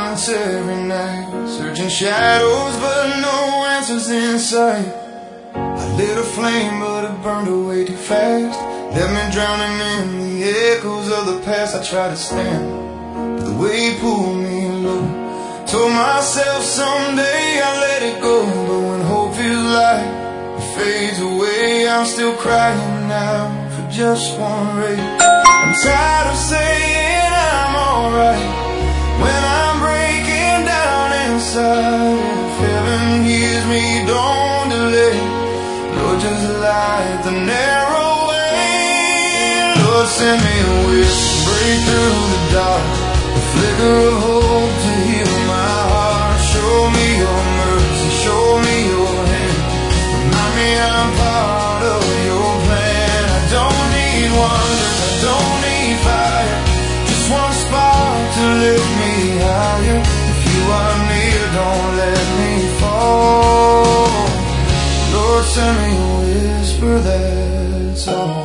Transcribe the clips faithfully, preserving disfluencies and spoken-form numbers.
silence every night, searching shadows but no answers in sight. I lit a flame but it burned away too fast, left me drowning in the echoes of the past. I tried to stand, but the wave pulled me low. Told myself someday I'll let it go, but when hope feels like it fades away, I'm still crying now for just one ray. I'm tired of saying I'm alright when I'm breaking down inside. If heaven hears me, don't delay. Lord, just light the narrow way. Lord, send me a wish, break through the dark, a flicker of hope to heal my heart. Show me your mercy, show me your hand, remind me I'm part of your plan. I don't need wonders, I don't need fire, just one spark to lift me higher. If you are near, don't let me fall. Lord, send me a whisper, that's all.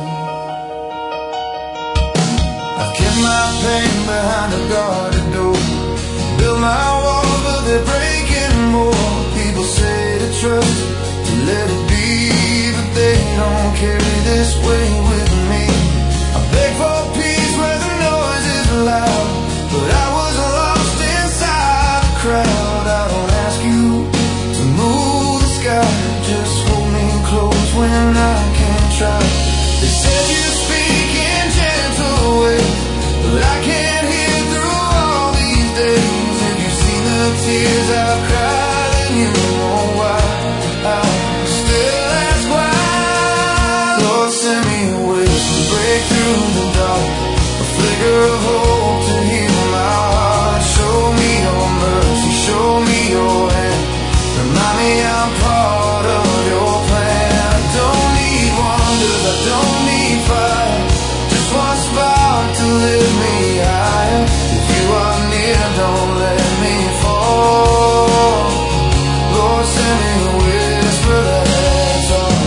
I've kept my pain behind a guarded door, built my walls but they're breaking more. People say to trust, to let it be, but they don't carry this weight with me. I beg for peace where the noise is loud, but I was lost inside the crowd. I don't ask you to move the sky, just hold me close when I can't try. They said you speak in gentle ways, but I can't hear through all these days. If you've seen the tears I've cried, then you know why I still ask why. Lord, send me a wish to break through the dark, a flicker of hope to heal my heart. Show me your mercy, show me your hand, remind me I'm part of your plan. I don't need wonders, I don't need fire, just one spark to lift me higher. If you are near, don't let me fall. Lord, send me a whisper, that's all.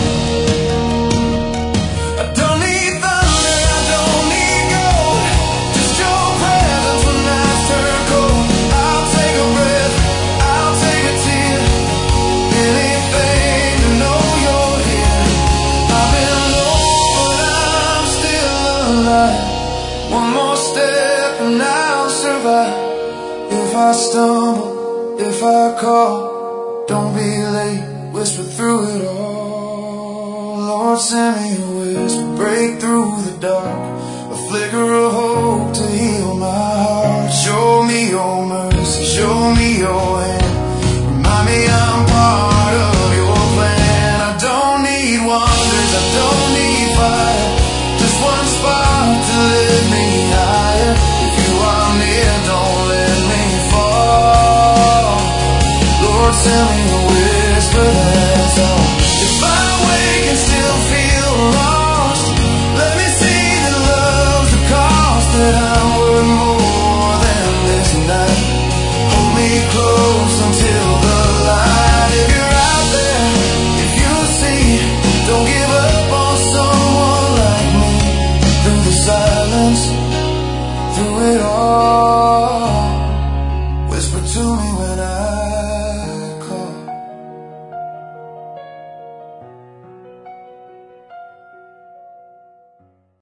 I don't need thunder, I don't need gold, just your presence when nights turn cold. I'll take a breath, I'll take a tear, anything to know you're here. I've been low, but I'm still alive. One more step and I'll survive. If I stumble, if I call, don't be late, whisper through it all. Lord, send me a whisper, break through the dark, a flicker of hope to heal my heart. Show me your mercy, show me your hand, remind me I'm part of your plan. I don't need wonders, I don't need fire, just one spark to lift me higher. If you are near, don't let me fall. Lord, send me a whisper, that's all. If I wake and still feel lost, let me see that love's the cost, that I'm worth more than this night. Hold me close until the light. If you're out there, if you see, don't give up on someone like me. Through the silence, through it all, whisper to me when I